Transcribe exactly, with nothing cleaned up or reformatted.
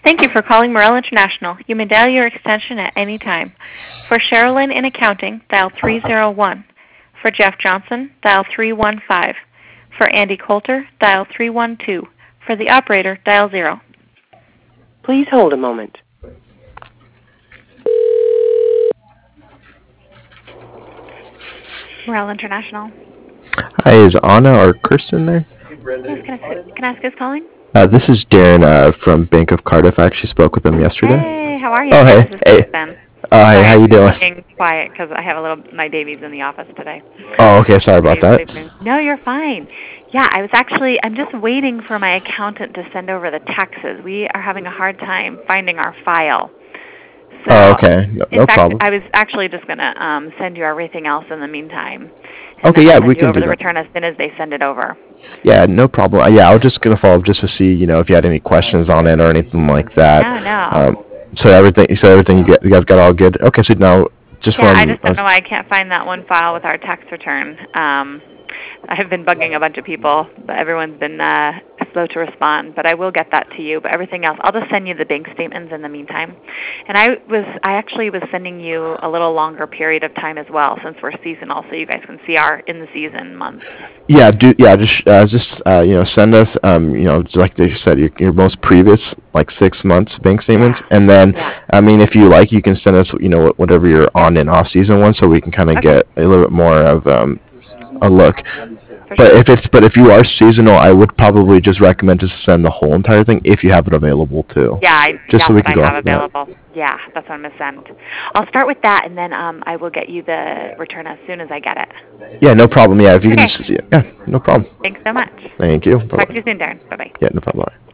Thank you for calling Morel International. You may dial your extension at any time. For Sherilyn in accounting, dial three zero one. For Jeff Johnson, dial three one five. For Andy Coulter, dial three one two. For the operator, dial zero. Please hold a moment. Morel International. Hi, is Anna or Kirsten there? Yes, can I, can I ask who's calling? Uh, this is Darren uh, from Bank of Cardiff. I actually spoke with them yesterday. Hey, how are you? Oh, hey. This is Hey. Kristen. Oh, hey, Sorry, how you doing? I'm being quiet because I have a little, my baby's in the office today. Oh, okay, sorry about that. No, you're fine. Yeah, I was actually, I'm just waiting for my accountant to send over the taxes. We are having a hard time finding our file. So, oh, okay. No, in no fact, problem. I was actually just going to um, send you everything else in the meantime. And Okay, then yeah, I'll send we you can over do the that. return as soon as they send it over. Yeah, no problem. Uh, yeah, I was just gonna follow up just to see, you know, if you had any questions on it or anything like that. No, no. Um, so everything, so everything you get, you guys got all good. Okay, so now just Yeah, I from just don't know why I can't find that one file with our tax return. Um, I have been bugging a bunch of people, but everyone's been uh, slow to respond. But I will get that to you. But everything else, I'll just send you the bank statements in the meantime. And I was, I actually was sending you a little longer period of time as well, since we're seasonal, so you guys can see our in the season months. yeah, do yeah, just uh, just uh, you know, send us um, you know, just like they said, your, your most previous like six months bank statements, Yeah. and then Yeah. I mean, if you like, you can send us, you know, whatever your on and off season one, so we can kind of Okay. get a little bit more of um, a look. For But sure. if it's but if you are seasonal, I would probably just recommend to send the whole entire thing if you have it available too. Yeah, I, Just that's so we what can I go have off of that. available. Yeah, that's what I'm gonna send. I'll start with that, and then um, I will get you the return as soon as I get it. Yeah, no problem. Yeah, if you can Okay. just yeah, no problem. Thanks so much. Thank you. Talk to Bye-bye. you soon, Darren. Bye bye. Yeah, no problem. Bye.